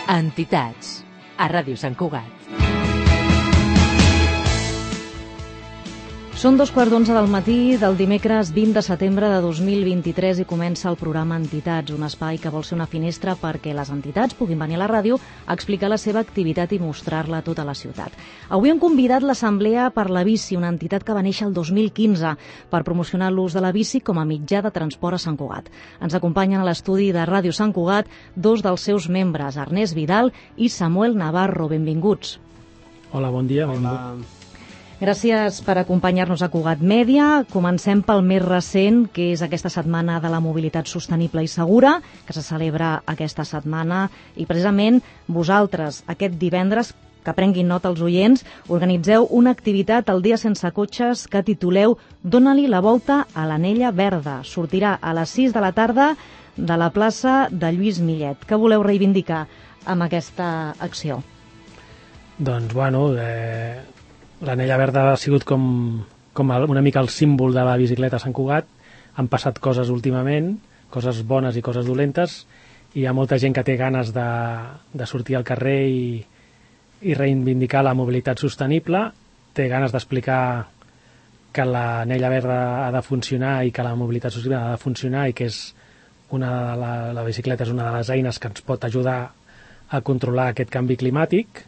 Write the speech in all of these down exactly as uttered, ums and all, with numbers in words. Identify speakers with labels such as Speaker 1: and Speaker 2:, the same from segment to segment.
Speaker 1: Entitats, a Ràdio Sant Cugat.
Speaker 2: Són dos quarts d'onze del matí del dimecres vint de setembre de dos mil vint-i-tres i comença el programa Entitats, un espai que vol ser una finestra perquè les entitats puguin venir a la ràdio a explicar la seva activitat i mostrar-la a tota la ciutat. Avui hem convidat l'Assemblea per la Bici, una entitat que va néixer el dos mil quinze per promocionar l'ús de la bici com a mitjà de transport a Sant Cugat. Ens acompanyen a l'estudi de Ràdio Sant Cugat dos dels seus membres, Ernest Vidal i Samuel Navarro. Benvinguts.
Speaker 3: Hola, bon dia.
Speaker 4: Hola.
Speaker 2: Gràcies per acompanyar-nos a Cugat Mèdia. Comencem pel més recent, que és aquesta setmana de la mobilitat sostenible i segura, que se celebra aquesta setmana. I precisament vosaltres, aquest divendres, que prenguin nota els oients, organitzeu una activitat al Dia Sense Cotxes que tituleu Dóna-li la volta a l'Anella Verda. Sortirà a les sis de la tarda de la plaça de Lluís Millet. Què voleu reivindicar amb aquesta acció?
Speaker 3: Doncs, bueno, eh, l'Anella Verda ha sigut com, com una mica el símbol de la bicicleta a Sant Cugat. Han passat coses últimament, coses bones i coses dolentes, i hi ha molta gent que té ganes de, de sortir al carrer i, i reivindicar la mobilitat sostenible, té ganes d'explicar que l'Anella Verda ha de funcionar i que la mobilitat sostenible ha de funcionar i que és una de la, la bicicleta és una de les eines que ens pot ajudar a controlar aquest canvi climàtic.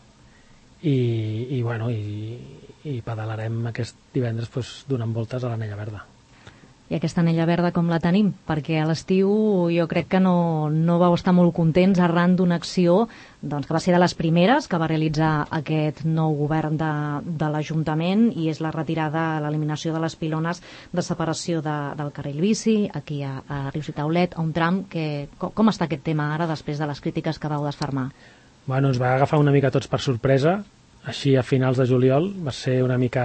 Speaker 3: I, i, bueno, i, i pedalarem aquest divendres pues, donant voltes a l'Anella Verda.
Speaker 2: I aquesta Anella Verda com la tenim? Perquè a l'estiu jo crec que no, no vau estar molt contents arran d'una acció doncs, que va ser de les primeres que va realitzar aquest nou govern de, de l'Ajuntament, i és la retirada, l'eliminació de les pilones de separació de, del carril bici aquí a, a Riu-Citaulet, a un tram que... Com, com està aquest tema ara després de les crítiques que vau desfermar?
Speaker 3: Bueno, ens va agafar una mica tots per sorpresa, així a finals de juliol, va ser una mica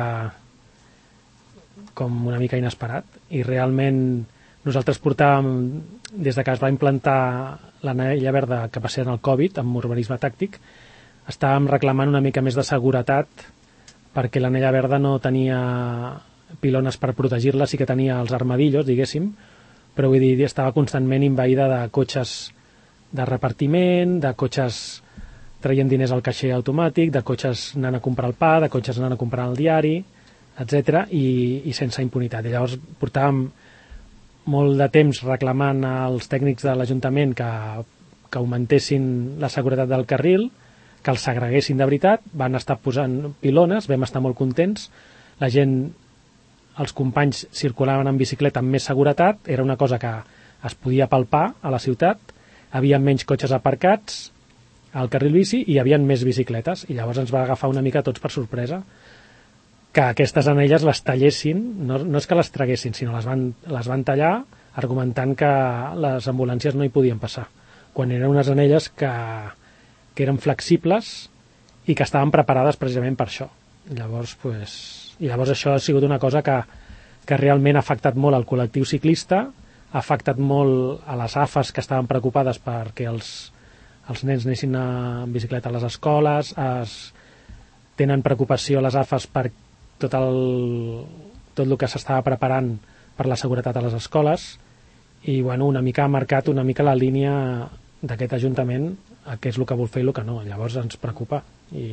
Speaker 3: com una mica inesperat, i realment nosaltres portàvem, des de que es va implantar l'Anella Verda, que va ser en el Covid, amb urbanisme tàctic, estàvem reclamant una mica més de seguretat, perquè l'Anella Verda no tenia pilones per protegir-la, sí que tenia els armadillos, diguéssim, però vull dir, estava constantment invaïda de cotxes de repartiment, de cotxes traient diners al caixer automàtic, de cotxes anant a comprar el pa, de cotxes anant a comprar el diari, etcètera, i, i sense impunitat. I llavors portàvem molt de temps reclamant als tècnics de l'Ajuntament que, que augmentessin la seguretat del carril, que els segreguessin de veritat, van estar posant pilones, vam estar molt contents, la gent, els companys circulaven en bicicleta amb més seguretat, era una cosa que es podia palpar a la ciutat, havia menys cotxes aparcats al carril bici i hi havia més bicicletes, i llavors ens va agafar una mica tots per sorpresa que aquestes anelles les tallessin, no, no és que les traguessin, sinó les van, les van tallar argumentant que les ambulàncies no hi podien passar, quan eren unes anelles que, que eren flexibles i que estaven preparades precisament per això. Llavors, pues, i llavors això ha sigut una cosa que, que realment ha afectat molt al col·lectiu ciclista, ha afectat molt a les A F As que estaven preocupades perquè els els nens anessin en bicicleta a les escoles, es tenen preocupació les A F As per tot el, tot el que s'estava preparant per la seguretat a les escoles, i bueno, una mica ha marcat una mica la línia d'aquest Ajuntament a què és el que vol fer i el que no. Llavors ens preocupa i,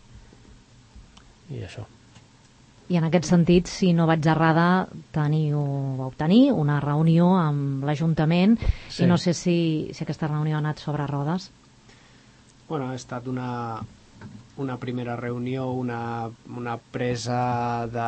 Speaker 3: i això.
Speaker 2: I en aquest sentit, si no vaig errada, teniu, vau tenir una reunió amb l'Ajuntament, sí. I no sé si, si aquesta reunió ha anat sobre rodes.
Speaker 4: Bueno, ha estat una, una primera reunió, una, una presa de...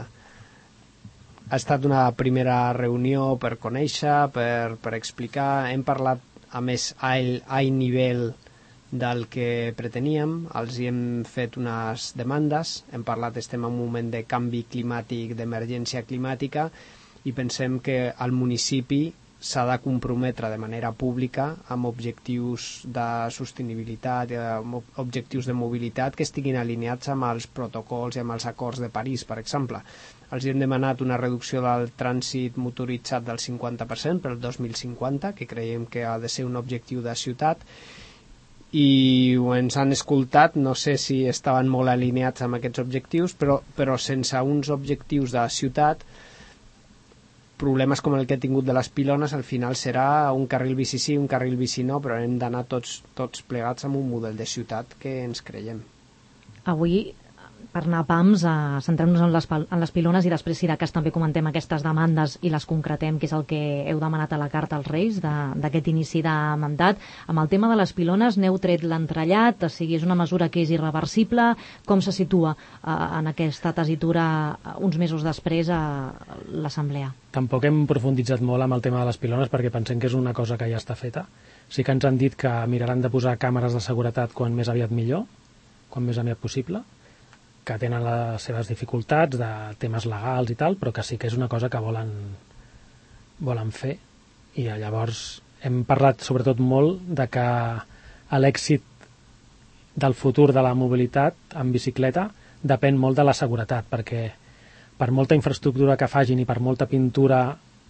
Speaker 4: Ha estat una primera reunió per conèixer, per, per explicar. Hem parlat a més a alt nivell del que preteníem, els hi hem fet unes demandes, hem parlat, estem en un moment de canvi climàtic, d'emergència climàtica, i pensem que el municipi s'ha de comprometre de manera pública amb objectius de sostenibilitat, amb objectius de mobilitat que estiguin alineats amb els protocols i amb els acords de París, per exemple. Els hem demanat una reducció del trànsit motoritzat del cinquanta per cent per al dos mil cinquanta, que creiem que ha de ser un objectiu de ciutat, i ens han escoltat, no sé si estaven molt alineats amb aquests objectius, però, però sense uns objectius de ciutat problemes com el que he tingut de les pilones, al final serà un carril bici sí, un carril bici no, però hem d'anar tots, tots plegats amb un model de ciutat que ens creiem.
Speaker 2: Avui, per anar a pams, a centrem-nos en les, en les pilones i després, si de cas, també comentem aquestes demandes i les concretem, que és el que heu demanat a la carta als Reis d'aquest inici de mandat. Amb el tema de les pilones n'heu tret l'entrellat, o sigui, és una mesura que és irreversible. Com se situa eh, en aquesta tessitura uns mesos després a l'Assemblea?
Speaker 3: Tampoc hem profunditzat molt amb el tema de les pilones perquè pensem que és una cosa que ja està feta. Sí que ens han dit que miraran de posar càmeres de seguretat quan més aviat millor, quan més aviat possible, que tenen les seves dificultats de temes legals i tal, però que sí que és una cosa que volen, volen fer. I llavors hem parlat sobretot molt de que l'èxit del futur de la mobilitat en bicicleta depèn molt de la seguretat, perquè per molta infraestructura que fagin i per molta pintura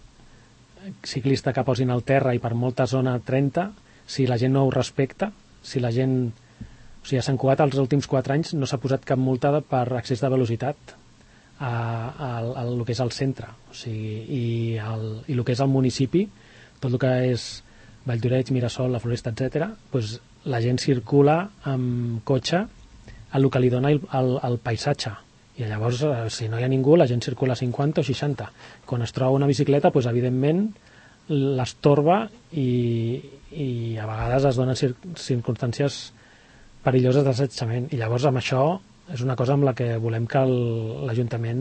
Speaker 3: ciclista que posin al terra i per molta zona trenta, si la gent no ho respecta, si la gent... O sigui, a Sant Cugat els últims quatre anys no s'ha posat cap multa per excés de velocitat a, a, a el que és el centre. O sigui, i, el, i el que és el municipi, tot el que és Valldoreix, Mirasol, la Floresta, etcètera, doncs la gent circula amb cotxe al que li dona el, el, el paisatge. I llavors, si no hi ha ningú, la gent circula a cinquanta o seixanta. Quan es troba una bicicleta, doncs, evidentment, l'estorba i, i a vegades es donen cir circumstàncies perilloses d'assetjament, i llavors amb això és una cosa amb la que volem que l'Ajuntament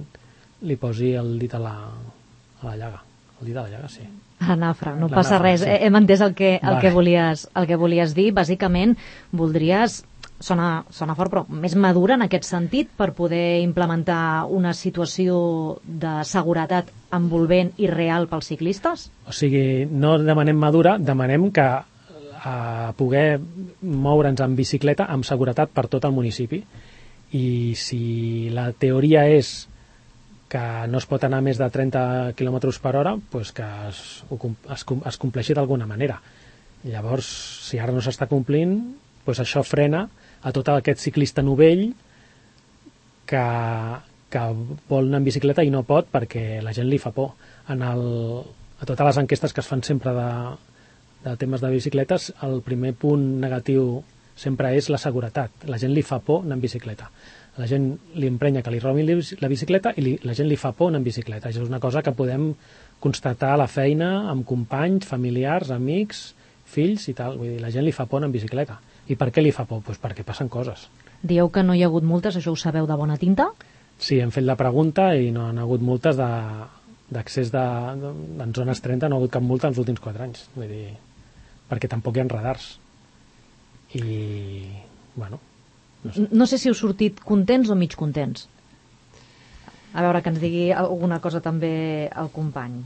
Speaker 3: li posi el dit a la, a la llaga. El dit a la llaga, sí.
Speaker 2: A la nafra, no
Speaker 3: la
Speaker 2: passa
Speaker 3: nafra,
Speaker 2: res.
Speaker 3: Sí.
Speaker 2: Hem entès el que, el,
Speaker 3: vale.
Speaker 2: que volies, el que volies dir. Bàsicament, voldries, sona, sona fort, però més madura en aquest sentit per poder implementar una situació de seguretat envolvent i real pels ciclistes?
Speaker 3: O sigui, no demanem madura, demanem que a poder moure'ns en bicicleta amb seguretat per tot el municipi. I si la teoria és que no es pot anar més de trenta quilòmetres per hora, doncs que es, es, es compleixi d'alguna manera. Llavors, si ara no s'està complint, doncs això frena a tot aquest ciclista novell que, que vol anar en bicicleta i no pot perquè la gent li fa por. En el, a totes les enquestes que es fan sempre de de temes de bicicletes, el primer punt negatiu sempre és la seguretat. La gent li fa por anar en bicicleta. La gent li emprenya que li robin la bicicleta i li, la gent li fa por anar en bicicleta. Això és una cosa que podem constatar a la feina amb companys, familiars, amics, fills i tal. Vull dir, la gent li fa por anar en bicicleta. I per què li fa por? Pues perquè passen coses.
Speaker 2: Dieu que no hi ha hagut multes, això ho sabeu de bona tinta?
Speaker 3: Sí, hem fet la pregunta i no han hagut multes de, d'accés de, de, en zones trenta, no ha hagut cap multa els últims quatre anys. Vull dir, perquè tampoc hi ha radars. I, bueno...
Speaker 2: No sé. no sé si heu sortit contents o mig contents. A veure, que ens digui alguna cosa també el company.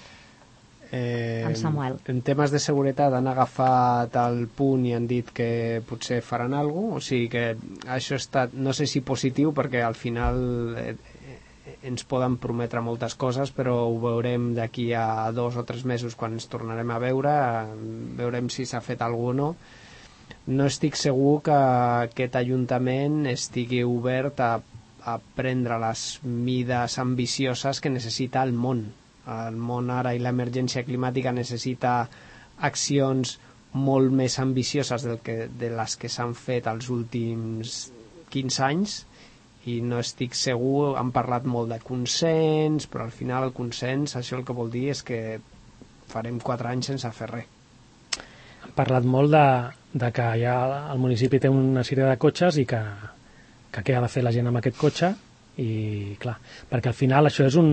Speaker 4: Eh,
Speaker 2: en Samuel.
Speaker 4: En temes de seguretat han agafat el punt i han dit que potser faran alguna cosa, o sigui que això ha estat, no sé si positiu, perquè al final eh, ens poden prometre moltes coses, però ho veurem d'aquí a dos o tres mesos quan ens tornarem a veure, veurem si s'ha fet alguna cosa o no. No estic segur que aquest Ajuntament estigui obert a, a prendre les mides ambicioses que necessita el món. El món ara i l'emergència climàtica necessita accions molt més ambicioses del que, de les que s'han fet els últims quinze anys, i no estic segur. Han parlat molt de consens, però al final el consens, això el que vol dir és que farem quatre anys sense fer res.
Speaker 3: Han parlat molt de, de que ja el municipi té una sèrie de cotxes i que, que què ha de fer la gent amb aquest cotxe, i clar, perquè al final això és un...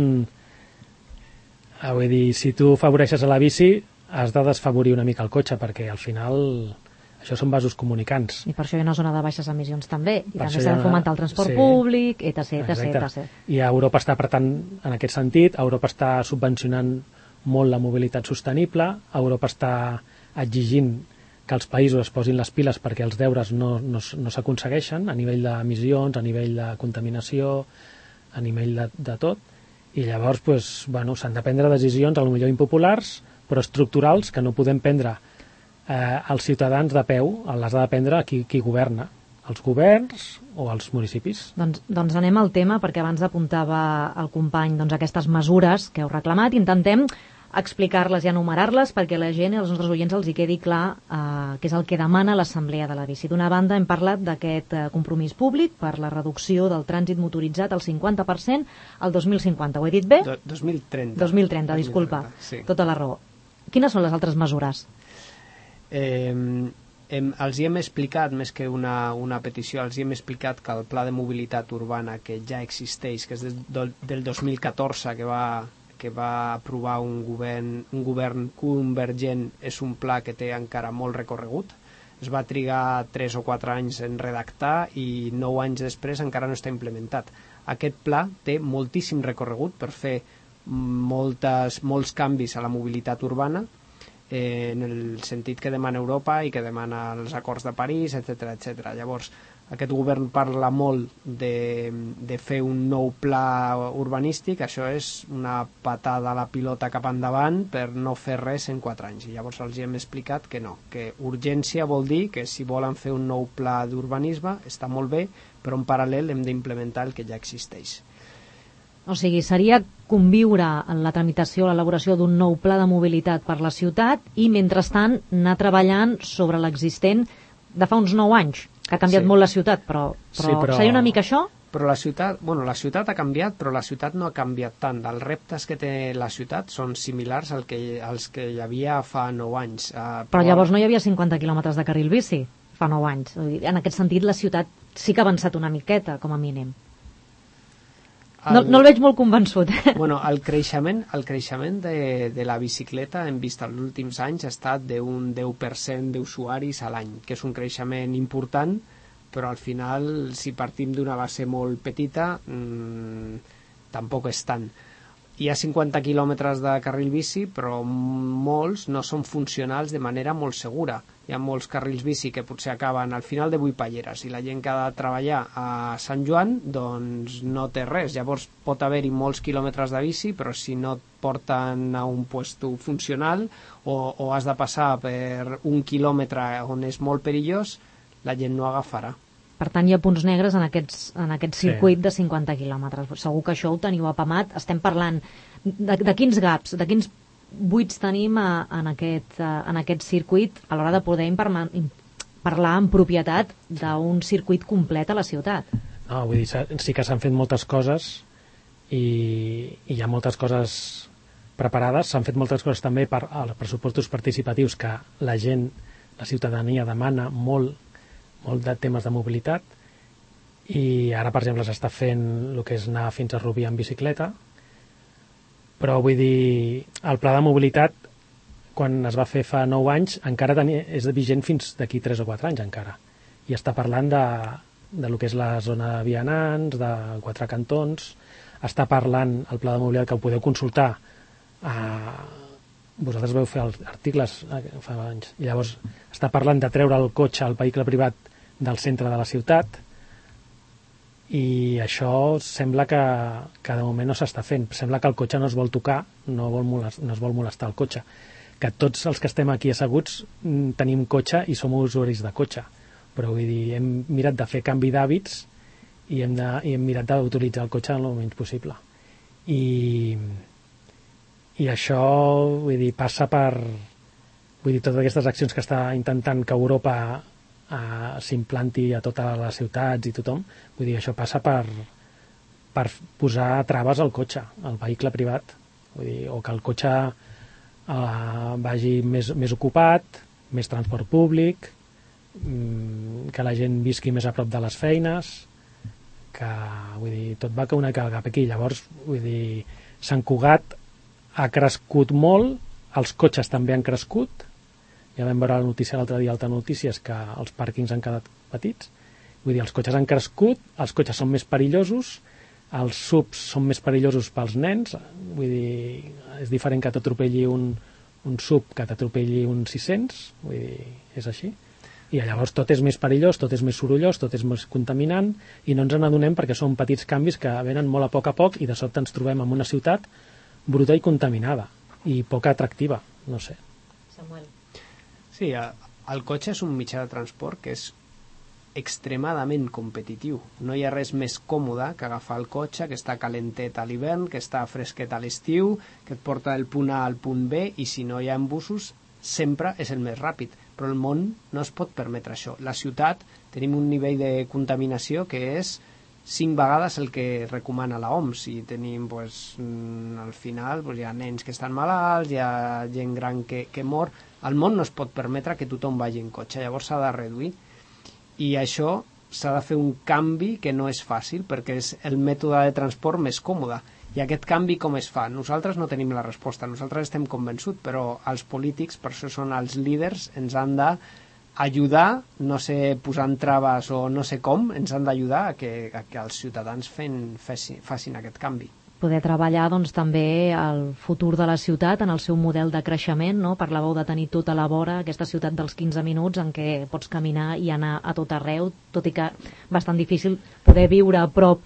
Speaker 3: Vull dir, si tu afavoreixes a la bici has de desfavorir una mica el cotxe, perquè al final això són vasos comunicants.
Speaker 2: I per això hi ha una zona de baixes emissions també, i
Speaker 3: per
Speaker 2: també s'ha de fomentar el transport sí. públic, etc, etc, etc.
Speaker 3: I Europa està apretant en aquest sentit, Europa està subvencionant molt la mobilitat sostenible, Europa està exigint que els països es posin les piles perquè els deures no, no, no s'aconsegueixen a nivell d'emissions, a nivell de contaminació, a nivell de, de tot, i llavors pues, bueno, s'han de prendre decisions a lo millor impopulars però estructurals que no podem prendre eh, els ciutadans de peu, les ha de prendre qui, qui governa, als governs o als municipis.
Speaker 2: Doncs, doncs anem al tema, perquè abans apuntava el company doncs, aquestes mesures que heu reclamat. Intentem explicar-les i enumerar-les perquè a la gent i als nostres oients els hi quedi clar eh, què és el que demana l'Assemblea de la Bici. D'una banda hem parlat d'aquest eh, compromís públic per la reducció del trànsit motoritzat al cinquanta per cent al dos mil cinquanta. Ho he dit bé?
Speaker 4: Do, dos mil trenta.
Speaker 2: dos mil trenta, disculpa.
Speaker 4: dos mil trenta, sí.
Speaker 2: Tota la raó. Quines són les altres mesures?
Speaker 4: Eh, hem, els hi hem explicat, més que una, una petició, els hi hem explicat que el pla de mobilitat urbana que ja existeix, que és del, del dos mil catorze, que va... que va aprovar un govern, un govern convergent, és un pla que té encara molt recorregut. Es va trigar tres o quatre anys en redactar i nou anys després encara no està implementat. Aquest pla té moltíssim recorregut per fer moltes, molts canvis a la mobilitat urbana, eh, en el sentit que demana Europa i que demana els acords de París, etcètera, etcètera. Llavors, aquest govern parla molt de, de fer un nou pla urbanístic. Això és una patada a la pilota cap endavant per no fer res en quatre anys. I llavors els hem explicat que no, que urgència vol dir que si volen fer un nou pla d'urbanisme està molt bé, però en paral·lel hem d'implementar el que ja existeix.
Speaker 2: O sigui, seria conviure en la tramitació, l'elaboració d'un nou pla de mobilitat per la ciutat i, mentrestant, anar treballant sobre l'existent de fa uns nou anys, que ha canviat
Speaker 4: sí.
Speaker 2: molt la ciutat, però, però,
Speaker 3: sí, però
Speaker 2: seria una mica això?
Speaker 4: Però la ciutat, bueno, la ciutat ha canviat, però la ciutat no ha canviat tant. Els reptes que té la ciutat són similars al que, als que hi havia fa nou anys. Uh,
Speaker 2: però llavors no hi havia cinquanta quilòmetres de carril bici fa nou anys. En aquest sentit, la ciutat sí que ha avançat una miqueta, com a mínim. El... No, no el veig molt convençut.
Speaker 4: Bueno, el creixement, el creixement de, de la bicicleta hem vist els últims anys ha estat d'un deu per cent d'usuaris a l'any, que és un creixement important, però al final, si partim d'una base molt petita, mmm, tampoc és tant. Hi ha cinquanta quilòmetres de carril bici, però molts no són funcionals de manera molt segura. Hi ha molts carrils bici que potser acaben al final de Vuipalleres i la gent que ha de treballar a Sant Joan doncs no té res. Llavors pot haver-hi molts quilòmetres de bici, però si no et porten a un puesto funcional o, o has de passar per un quilòmetre on és molt perillós, la gent no agafarà.
Speaker 2: Per tant, hi ha punts negres en, aquests, en aquest circuit
Speaker 3: sí.
Speaker 2: de cinquanta quilòmetres. Segur que això ho teniu apamat. Estem parlant de, de quins gaps, de quins buits tenim a, en, aquest, a, en aquest circuit a l'hora de poder imparma, im, parlar en propietat d'un circuit complet a la ciutat.
Speaker 3: No, vull dir, sí que s'han fet moltes coses i, i hi ha moltes coses preparades. S'han fet moltes coses també per als pressupostos participatius que la gent, la ciutadania demana molt, molt de temes de mobilitat, i ara, per exemple, s'està fent el que és anar fins a Rubí en bicicleta, però vull dir, el pla de mobilitat, quan es va fer fa nou anys, encara tenia, és vigent fins d'aquí tres o quatre anys encara, i està parlant de, de lo que és la zona de vianants, de quatre cantons, està parlant el pla de mobilitat, que ho podeu consultar, a... vosaltres vau fer els articles fa anys, i llavors està parlant de treure el cotxe, el vehicle privat, del centre de la ciutat, i això sembla que, que de moment no s'està fent. Sembla que el cotxe no es vol tocar, no, vol molestar, no es vol molestar el cotxe, que tots els que estem aquí asseguts tenim cotxe i som usuaris de cotxe, però vull dir, hem mirat de fer canvi d'hàbits i hem, de, i hem mirat d'utilitzar el cotxe el menys possible, i i això, vull dir, passa per vull dir, totes aquestes accions que està intentant que Europa Uh, s'implanti a totes les ciutats i tothom, vull dir, això passa per, per posar traves al cotxe, al vehicle privat, vull dir, o que el cotxe uh, vagi més, més ocupat, més transport públic, um, que la gent visqui més a prop de les feines, que, vull dir, tot va que una calga aquí. Llavors, vull dir, Sant Cugat ha crescut molt, els cotxes també han crescut. Ja vam veure la notícia l'altre dia, alta notícies, que els pàrquings han quedat petits. Vull dir, els cotxes han crescut, els cotxes són més perillosos, els subs són més perillosos pels nens, vull dir, és diferent que t'atropelli un, un sub que t'atropelli un sis-cents, vull dir, és així. I llavors tot és més perillós, tot és més sorollós, tot és més contaminant, i no ens n'adonem perquè són petits canvis que venen molt a poc a poc, i de sobte ens trobem en una ciutat bruta i contaminada, i poc atractiva, no sé.
Speaker 2: Samuel.
Speaker 4: Sí, el cotxe és un mitjà de transport que és extremadament competitiu. No hi ha res més còmode que agafar el cotxe, que està calentet a l'hivern, que està fresquet a l'estiu, que et porta del punt A al punt B, i si no hi ha busos, sempre és el més ràpid. Però el món no es pot permetre això. La ciutat tenim un nivell de contaminació que és cinc vegades el que recomana la O M S, i tenim, pues, al final, pues, hi ha nens que estan malalts, hi ha gent gran que, que mor. El món no es pot permetre que tothom vagi en cotxe, llavors s'ha de reduir. I això s'ha de fer un canvi que no és fàcil, perquè és el mètode de transport més còmode. I aquest canvi com es fa? Nosaltres no tenim la resposta, nosaltres estem convençuts, però els polítics, per això són els líders, ens han d'ajudar, no sé, posant traves o no sé com, ens han d'ajudar a que, a que els ciutadans fen, fessin, facin aquest canvi.
Speaker 2: Poder treballar doncs, també el futur de la ciutat en el seu model de creixement, no? Parlàveu de tenir tota la vora, aquesta ciutat dels quinze minuts en què pots caminar i anar a tot arreu, tot i que bastant difícil poder viure a prop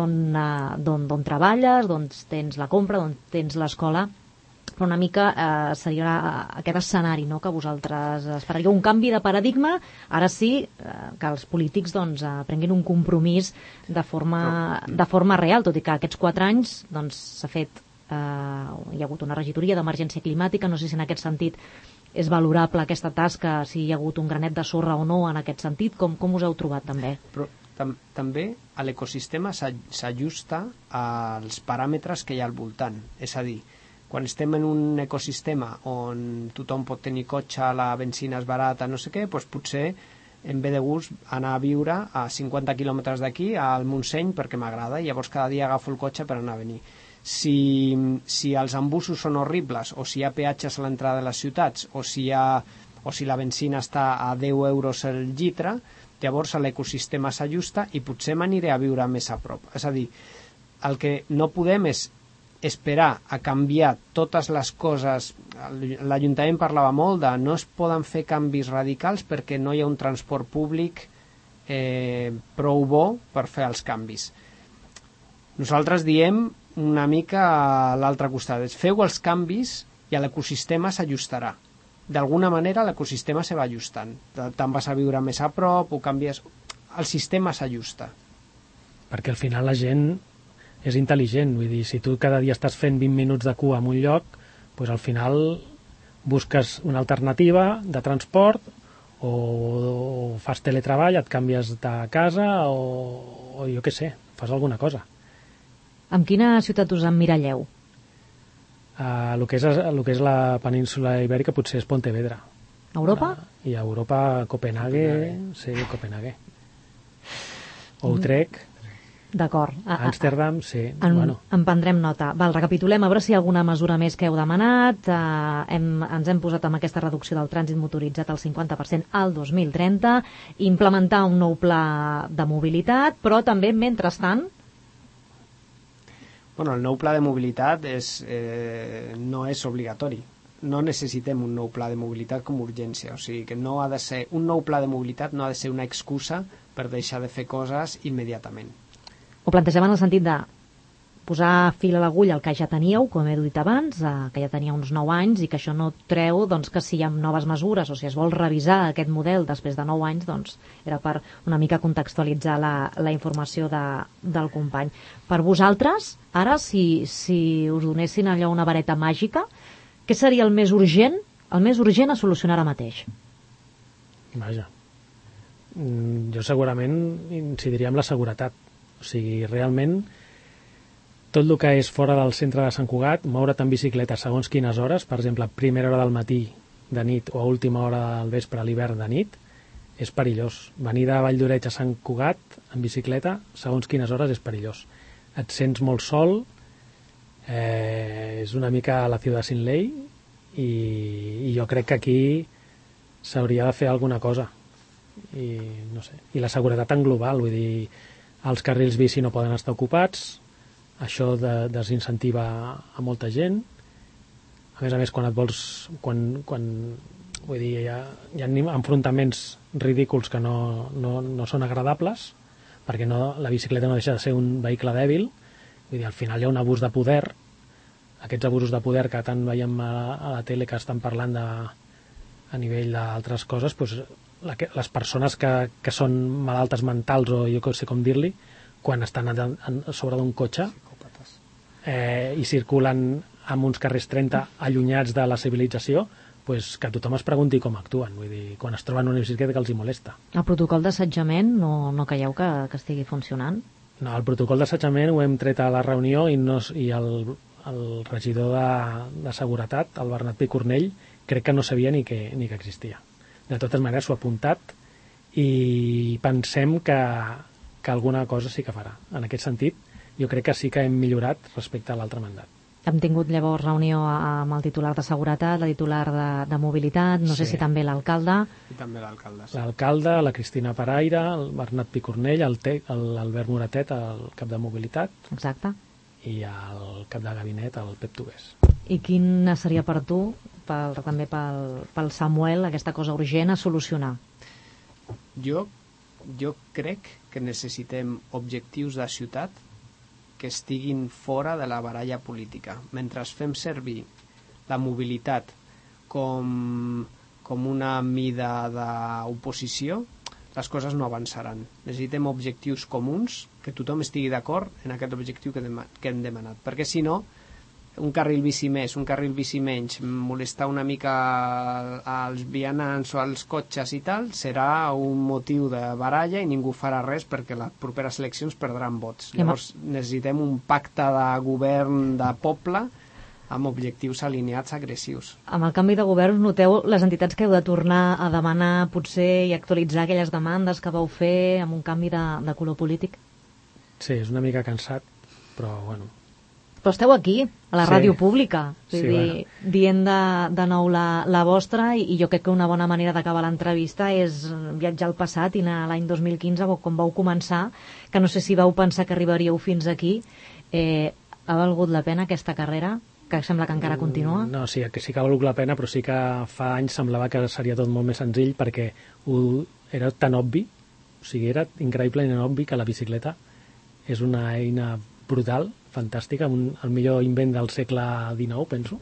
Speaker 2: d'on treballes, d'on tens la compra, d'on tens l'escola, però una mica eh, seria aquest escenari, no?, que vosaltres esperaríeu un canvi de paradigma, ara sí eh, que els polítics doncs, eh, prenguin un compromís de forma, de forma real, tot i que aquests quatre anys doncs, s'ha fet, eh, hi ha hagut una regidoria d'emergència climàtica, no sé si en aquest sentit és valorable aquesta tasca, si hi ha hagut un granet de sorra o no en aquest sentit, com, com us heu trobat també?
Speaker 4: Però tam també l'ecosistema s'ajusta als paràmetres que hi ha al voltant, és a dir, quan estem en un ecosistema on tothom pot tenir cotxe, la benzina és barata, no sé què, doncs potser em ve de gust anar a viure a cinquanta quilòmetres d'aquí, al Montseny, perquè m'agrada, i llavors cada dia agafo el cotxe per anar a venir. Si, si els embussos són horribles, o si hi ha peatges a l'entrada de les ciutats, o si, hi ha, o si la benzina està a deu euros el litre, llavors l'ecosistema s'ajusta i potser m'aniré a viure més a prop. És a dir, el que no podem és esperar a canviar totes les coses. L'Ajuntament parlava molt de no es poden fer canvis radicals perquè no hi ha un transport públic eh, prou bo per fer els canvis. Nosaltres diem una mica a l'altre costat, feu els canvis i l'ecosistema s'ajustarà. D'alguna manera l'ecosistema se va ajustant. Te'n vas a viure més a prop, ho canvies, el sistema s'ajusta.
Speaker 3: Perquè al final la gent és intel·ligent, vull dir, si tu cada dia estàs fent vint minuts de cua en un lloc, doncs al final busques una alternativa de transport o, o fas teletreball, et canvies de casa o, o jo què sé, fas alguna cosa.
Speaker 2: Amb quina ciutat us emmiralleu?
Speaker 3: Uh, el, que és, el que és la península ibèrica potser és Pontevedra.
Speaker 2: Europa?
Speaker 3: La, I a Europa, Copenhague, sí, Copenhague. O Utrecht.
Speaker 2: D'acord.
Speaker 3: Amsterdam, sí.
Speaker 2: En,
Speaker 3: bueno.
Speaker 2: en prendrem nota. Val, recapitulem, a veure si hi ha alguna mesura més que heu demanat. Uh, hem, ens hem posat amb aquesta reducció del trànsit motoritzat al cinquanta per cent al dos mil trenta, implementar un nou pla de mobilitat, però també, mentrestant...
Speaker 4: Bueno, el nou pla de mobilitat és, eh, no és obligatori. No necessitem un nou pla de mobilitat com a urgència. O sigui que no ha de ser, un nou pla de mobilitat no ha de ser una excusa per deixar de fer coses immediatament.
Speaker 2: Ho plantegem en el sentit de posar fil a l'agulla al que ja teníeu, com he dit abans, eh, que ja tenia uns nou anys i que això no treu doncs, que si hi ha noves mesures o si es vol revisar aquest model després de nou anys, doncs era per una mica contextualitzar la, la informació de, del company. Per vosaltres, ara, si, si us donessin allò una vareta màgica, què seria el més urgent, el més urgent a solucionar ara mateix?
Speaker 3: Vaja. Jo segurament incidiria en la seguretat. O sigui, realment, tot el que és fora del centre de Sant Cugat, moure't en bicicleta segons quines hores, per exemple, a primera hora del matí de nit o a última hora del vespre a l'hivern de nit, és perillós. Venir de Valldoreix a Sant Cugat en bicicleta segons quines hores és perillós. Et sents molt sol, eh, és una mica la ciutat sin ley i, i jo crec que aquí s'hauria de fer alguna cosa. I, no sé. I la seguretat en global, vull dir, els carrils bici no poden estar ocupats, això de, desincentiva a molta gent. A més a més, quan et vols... Quan, quan, vull dir, hi ha, hi ha enfrontaments ridículs que no, no, no són agradables, perquè no, la bicicleta no deixa de ser un vehicle dèbil. Vull dir, al final hi ha un abús de poder, aquests abusos de poder que tant veiem a, a la tele que estan parlant de a nivell d'altres coses, doncs, la que, les persones que, que són malaltes mentals, o jo no sé com dir-li, quan estan a, a sobre d'un cotxe eh, i circulen en uns carrers trenta allunyats de la civilització, pues, que tothom es pregunti com actuen, vull dir, quan es troben una bicicleta que els hi molesta.
Speaker 2: El protocol d'assetjament no, no creieu que, que estigui funcionant?
Speaker 3: No, el protocol d'assetjament ho hem tret a la reunió i, no, i el, el regidor de, de seguretat, el Bernat Picornell, crec que no sabia ni que, ni que existia. De totes maneres, s'ho ha apuntat i pensem que, que alguna cosa sí que farà. En aquest sentit, jo crec que sí que hem millorat respecte a l'altre mandat.
Speaker 2: Hem tingut llavors reunió amb el titular de seguretat, la titular de, de mobilitat, no sí. sé si també l'alcalde.
Speaker 4: I també l'alcalde. Sí.
Speaker 3: L'alcalde, la Cristina Paraire, el Bernat Picornell, el te, l'Albert Moratet, el cap de mobilitat.
Speaker 2: Exacte.
Speaker 3: I el cap de gabinet, el Pep Tugués.
Speaker 2: I quina seria per tu, pel, també pel, pel Samuel, aquesta cosa urgent a solucionar?
Speaker 4: Jo, jo crec que necessitem objectius de ciutat que estiguin fora de la baralla política. Mentre fem servir la mobilitat com, com una mida d'oposició, les coses no avançaran. Necessitem objectius comuns, que tothom estigui d'acord en aquest objectiu que, dem que hem demanat. Perquè si no, un carril bici més, un carril bici menys, molestar una mica als vianants o als cotxes i tal, serà un motiu de baralla i ningú farà res perquè les properes eleccions perdran vots. Llavors necessitem un pacte de govern de poble amb objectius alineats agressius.
Speaker 2: Amb el canvi de govern noteu les entitats que heu de tornar a demanar potser i actualitzar aquelles demandes que vau fer amb un canvi de, de color polític?
Speaker 3: Sí, és una mica cansat, però bueno...
Speaker 2: Però esteu aquí, a la
Speaker 3: sí.
Speaker 2: ràdio pública, vull
Speaker 3: sí,
Speaker 2: dir,
Speaker 3: bueno.
Speaker 2: dient de, de nou la, la vostra, i, i jo crec que una bona manera d'acabar l'entrevista és viatjar al passat i anar a l'any dos mil quinze, quan vau començar, que no sé si vau pensar que arribaríeu fins aquí. Eh, ha valgut la pena aquesta carrera, que sembla que encara continua?
Speaker 3: No, sí, que sí que ha valgut la pena, però sí que fa anys semblava que seria tot molt més senzill, perquè ho, era tan obvi, o sigui, era increïblement obvi que la bicicleta és una eina brutal, fantàstica, un, el millor invent del segle dinou, penso,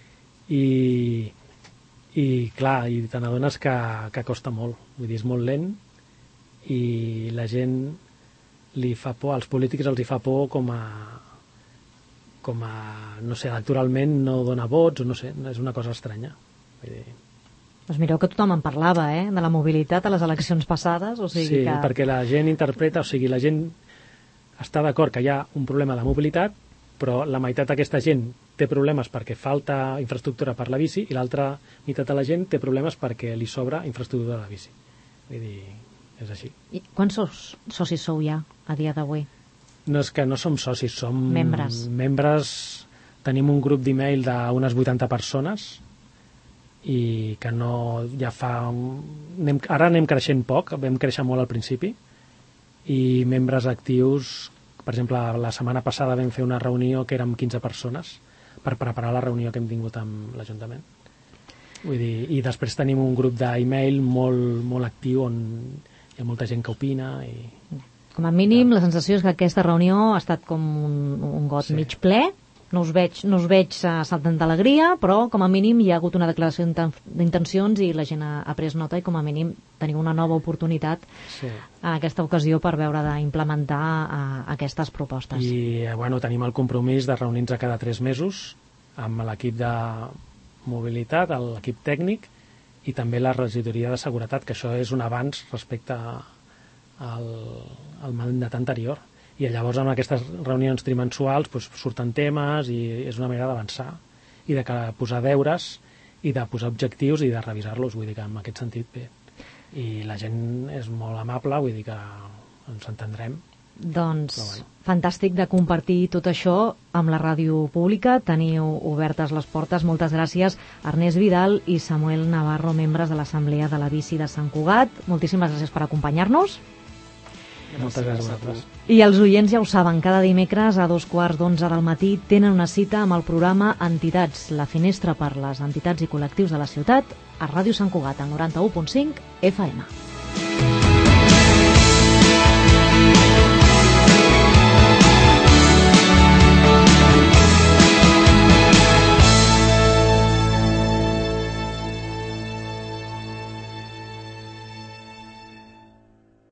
Speaker 3: i, i clar, i te n'adones que, que costa molt, vull dir, és molt lent, i la gent li fa por, als polítics els hi fa por com a, com a, no sé, electoralment no dona vots, o no sé, és una cosa estranya. Vull dir...
Speaker 2: Doncs mireu que tothom en parlava, eh?, de la mobilitat a les eleccions passades, o sigui
Speaker 3: sí,
Speaker 2: que...
Speaker 3: perquè la gent interpreta, o sigui, la gent està d'acord que hi ha un problema de mobilitat, però la meitat d'aquesta gent té problemes perquè falta infraestructura per la bici i l'altra meitat de la gent té problemes perquè li sobra infraestructura de la bici. Vull dir, és així.
Speaker 2: I quants sos, socis sou ja a dia d'avui?
Speaker 3: No és que no som socis, som
Speaker 2: membres.
Speaker 3: membres. Tenim un grup d'e-mail d'unes vuitanta persones i que no ja fa... Anem, ara anem creixent poc, vam créixer molt al principi, i membres actius, per exemple, la setmana passada vam fer una reunió que érem quinze persones per preparar la reunió que hem tingut amb l'Ajuntament. Vull dir, i després tenim un grup d'e-mail molt, molt actiu on hi ha molta gent que opina. I...
Speaker 2: Com a mínim, la sensació és que aquesta reunió ha estat com un, un got sí. mig ple. No us veig, no us veig saltant d'alegria, però com a mínim hi ha hagut una declaració d'intencions i la gent ha, ha pres nota i com a mínim teniu una nova oportunitat sí. en aquesta ocasió per veure d'implementar uh, aquestes propostes.
Speaker 3: I bueno, tenim el compromís de reunir-nos cada tres mesos amb l'equip de mobilitat, l'equip tècnic i també la regidoria de seguretat, que això és un avanç respecte al, al mandat anterior. I llavors en aquestes reunions trimensuals doncs, surten temes i és una manera d'avançar i de posar deures i de posar objectius i de revisar-los, vull dir que en aquest sentit bé. I la gent és molt amable, vull dir que ens entendrem.
Speaker 2: Doncs
Speaker 3: bueno.
Speaker 2: Fantàstic de compartir tot això amb la ràdio pública. Teniu obertes les portes. Moltes gràcies, Ernest Vidal i Samuel Navarro, membres de l'Assemblea de la Bici de Sant Cugat. Moltíssimes gràcies per acompanyar-nos.
Speaker 3: Moltes gràcies a vosaltres.
Speaker 2: I els oients ja ho saben, cada dimecres a dos quarts d'onze del matí tenen una cita amb el programa Entitats, la finestra per les entitats i col·lectius de la ciutat, a Ràdio Sant Cugat, al noranta-u punt cinc F M.